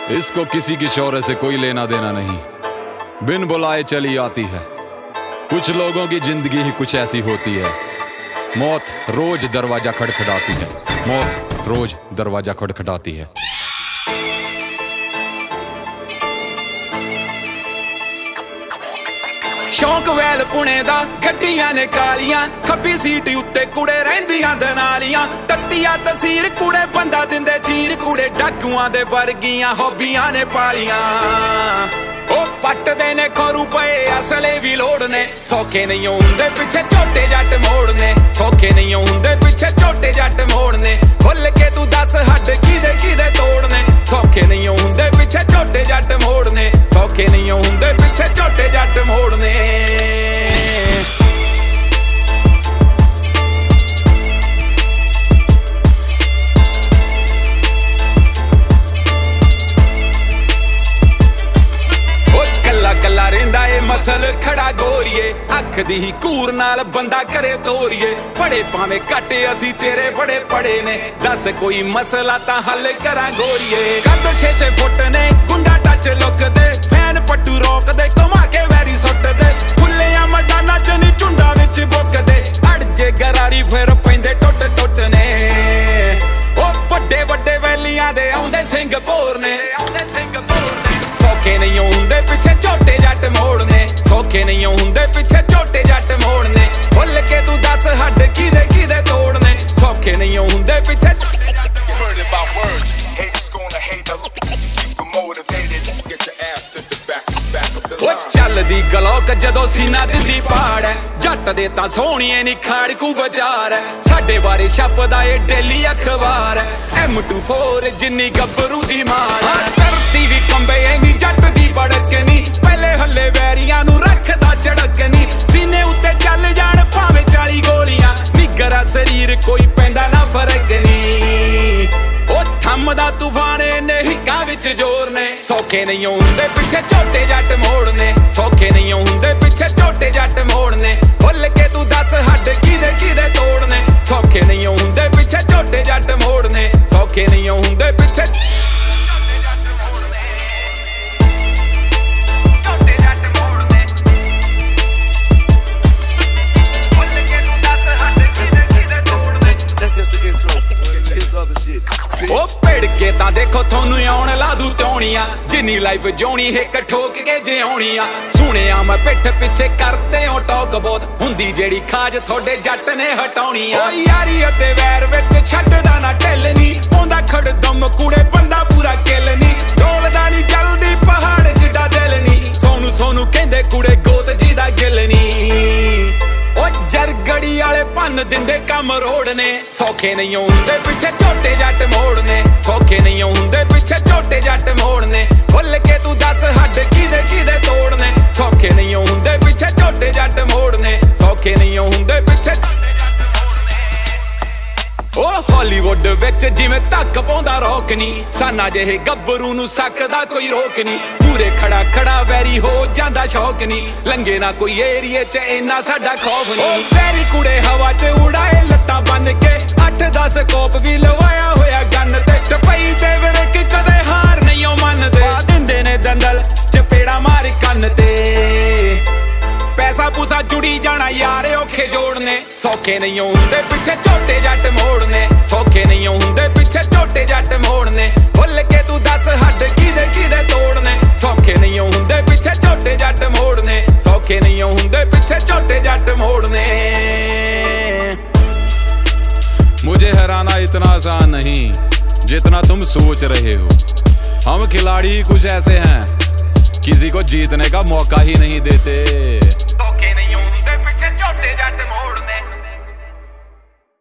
इसको किसी की शौर्य से कोई लेना देना नहीं, बिन बुलाए चली आती है। कुछ लोगों की जिंदगी ही कुछ ऐसी होती है। मौत रोज दरवाजा खटखटाती है, मौत रोज दरवाजा खटखटाती है। शौक वैल पुणे दा गड्डियां ने कालियां, खब्बी सीट उत्ते कुड़े रहिंदियां दनालियां। तत्तिया तसीर कुड़े बंदा दिंदे चीर, कुड़े डाकुआं दे वर्गियां हॉबियां ने पालियां। ओ पट्टदे ने खोरू पए असले भी लोड़ने, सौखे नहीं हुंदे पिछे झोटे जट मोड़ने। सौखे नहीं हुंदे पिछे झोटे जट मोड़ने, खुल के तू दस हड्ड किदे किदे तोड़ने। सौखे नहीं हुंदे पिछे झोटे जट मोड़ने, सौखे नहीं हुंदे पिछे झोटे जट मोड़ने। कला रेंदा ए मसल खड़ा गोरीए, अख दी ही कूर नाल बंदा करे तोरीए। पड़े भावें घट असी चेहरे बड़े पड़े ने, दस कोई मसला तां हल करा गोरीए। कद 6-6 फुट ने गुंडा टच लुक दे, फैन पट्टू रोक दे घुमा के वैरी सुट दे। खुल्लियां मैदानां च नी झुंडां विच बुक दे, अड़ जे गरारी फिर पैंदे टुट टुट ने। ओ वड्डे वड्डे वैलियां दे आउंदे सिंगापुर ने, सौखे नहीं हुंदे पिछे झोटे जट मोड़ने। सौखे नहीं हुंदे पिछे झोटे जट मोड़ने, खुल के तू दस हड्ड किदे किदे तोड़ने। सौखे नहीं हुंदे पिछे चलदी गलोक जदों सीना दिंदी पाड़ है, जट दे तां सोहणिए नी खाड़कू बचार है। साडे बारे छपदा ए डेली अखबार है, M24 जिन्नी गब्बरू दी मार है। धरती भी कंबे एनी जट दी बड़क नी, पहले हल्ले वैरियां नू रखदा झड़क नी। सीने उत्ते चल जाण भावें 40 गोलियां, निगरा शरीर कोई पैंदा ना फर्क नी। ओ थमदा तूफान ने हिक्कां विच जोर ने, सौखे नहीं हुंदे पिछे झोटे जट मोड़ने। सौखे नहीं हुंदे पिछे झोटे जट मोड़ने, खुल के तू दस हड्ड किदे किदे तोड़ने। सौखे नहीं हुंदे पिछे झोटे जट मोड़ने, सौखे नहीं हुंदे पिछे ओ पेड़ के तां देखो थोनू आउण ला दू त्योणियां, जिन्नी लाइफ जोनी हिक ठोक के जिउणियां। सुणिया मैं पिठ पिछे करदे हो टॉक बहुत, हुंदी जेड़ी खाज थोड़े जट ने हटाउणियां। ओ यारी अते वैर विच छड्डदा ना ढिल नी, पौंदा खड़दम कुड़े बंदा पूरा किल नी। डोलदा नी जल्दी पहाड़ जिड्डा दिल नी, सोनू सोनू कहंदे कुड़े गोत जी दा गिल नी। ओ जरगड़ी वाले भन्न दिंदे कम रोड़ने, सौखे नहीं हुंदे पिछे झोटे जट मोड़ने। सौखे नहीं हुंदे पिछे झोटे जट मोड़ने, खुल के तू दस हड्ड किदे किदे तोड़ने। सौखे नहीं हुंदे पिछे झोटे जट मोड़ने, सौखे नहीं हुंदे पिछे। ओ हॉलीवुड विच जिवें धक्क पाउंदा रोक नी, साना जेहे गब्बरू नू सकदा कोई रोक नी। पूरे खड़ा खड़ा वैरी हो जांदा शौक नी, लंघे ना कोई एरिए च इन्ना साडा खौफ नी। ओ वैरी कुड़े हवा च उड़ाए लत्तां बन के, 8-10 कोप भी लवाया होया गन ते। टपई ते विरक कदे हार नहीं ओ मनदे, पा दिंदे ने दंदल चपेड़ा मार कन्न ते। पैसा पूसा जुड़ी जाना यारे औखे जोड़ने, सौखे नहीं हुंदे पिछे झोटे जट मोड़ने। सौखे नहीं हुंदे पिछे झोटे जट मोड़ने, खुल के तू दस हड्ड किदे किदे तोड़ने। सौखे नहीं हुंदे पिछे झोटे जट मोड़ने, सौखे नहीं हुंदे पिछे झोटे जट मोड़ने। मुझे हराना इतना आसान नहीं जितना तुम सोच रहे हो। हम खिलाड़ी कुछ ऐसे हैं, किसी को जीतने का मौका ही नहीं देते। सौखे नहीं हुंदे पिछे झोटे जट मोड़ने।